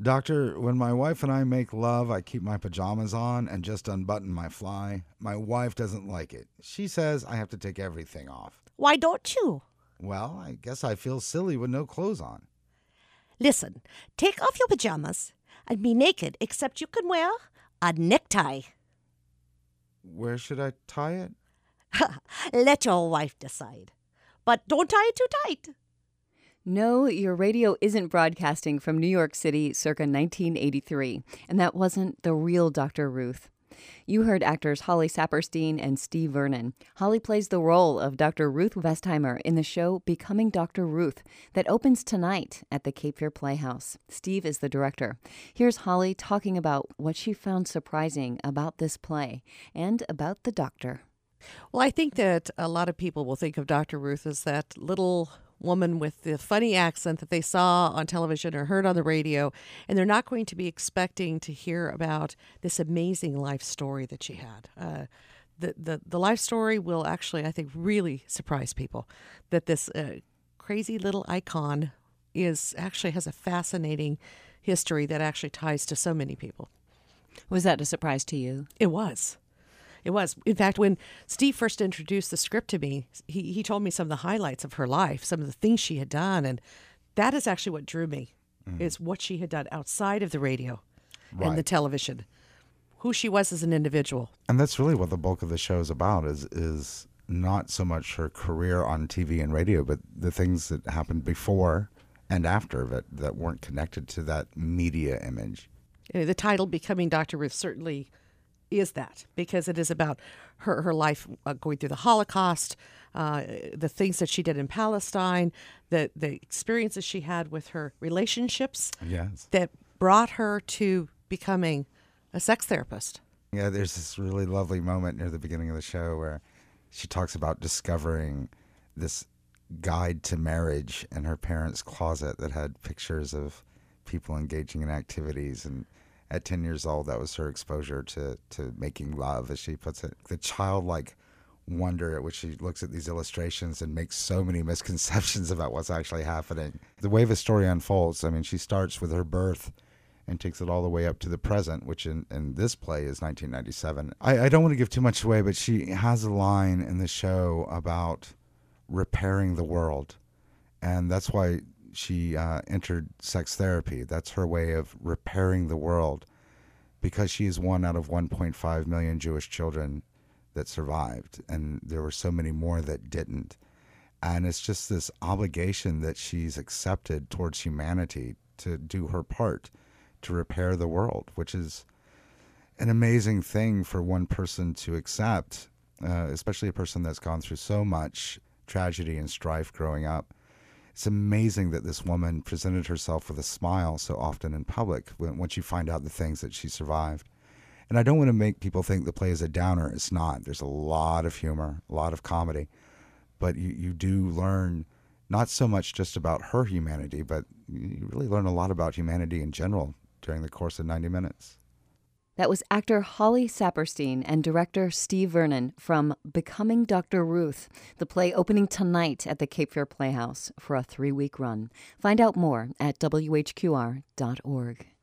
Doctor, when my wife and I make love, I keep my pajamas on and just unbutton my fly. My wife doesn't like it. She says I have to take everything off. Why don't you? Well, I guess I feel silly with no clothes on. Listen, take off your pajamas and be naked, except you can wear a necktie. Where should I tie it? Let your wife decide. But don't tie it too tight. No, your radio isn't broadcasting from New York City circa 1983, and that wasn't the real Dr. Ruth. You heard actors Holly Saperstein and Steve Vernon. Holly plays the role of Dr. Ruth Westheimer in the show Becoming Dr. Ruth that opens tonight at the Cape Fear Playhouse. Steve is the director. Here's Holly talking about what she found surprising about this play and about the doctor. Well, I think that a lot of people will think of Dr. Ruth as that little woman with the funny accent that they saw on television or heard on the radio, and they're not going to be expecting to hear about this amazing life story that she had. The life story will actually, I think, really surprise people. That this crazy little icon actually has a fascinating history that actually ties to so many people. Was that a surprise to you? It was. It was. In fact, when Steve first introduced the script to me, he told me some of the highlights of her life, some of the things she had done. And that is actually what drew me, is what she had done outside of the radio and the television, who she was as an individual. And that's really what the bulk of the show is about, is not so much her career on TV and radio, but the things that happened before and after that weren't connected to that media image. The title, Becoming Dr. Ruth, certainly is that, because it is about her life going through the Holocaust, the things that she did in Palestine, the experiences she had with her relationships that brought her to becoming a sex therapist. Yeah, there's this really lovely moment near the beginning of the show where she talks about discovering this guide to marriage in her parents' closet that had pictures of people engaging in activities, and at 10 years old, that was her exposure to making love, as she puts it. The childlike wonder at which she looks at these illustrations and makes so many misconceptions about what's actually happening. The way the story unfolds, I mean, she starts with her birth and takes it all the way up to the present, which in this play is 1997. I don't want to give too much away, but she has a line in the show about repairing the world. And that's why she entered sex therapy. That's her way of repairing the world, because she is one out of 1.5 million Jewish children that survived, and there were so many more that didn't. And it's just this obligation that she's accepted towards humanity to do her part to repair the world, which is an amazing thing for one person to accept, especially a person that's gone through so much tragedy and strife growing up. It's amazing that this woman presented herself with a smile so often in public once you find out the things that she survived. And I don't want to make people think the play is a downer. It's not. There's a lot of humor, a lot of comedy. But you do learn not so much just about her humanity, but you really learn a lot about humanity in general during the course of 90 minutes. That was actor Holly Saperstein and director Steve Vernon from Becoming Dr. Ruth, the play opening tonight at the Cape Fear Playhouse for a 3-week run. Find out more at WHQR.org.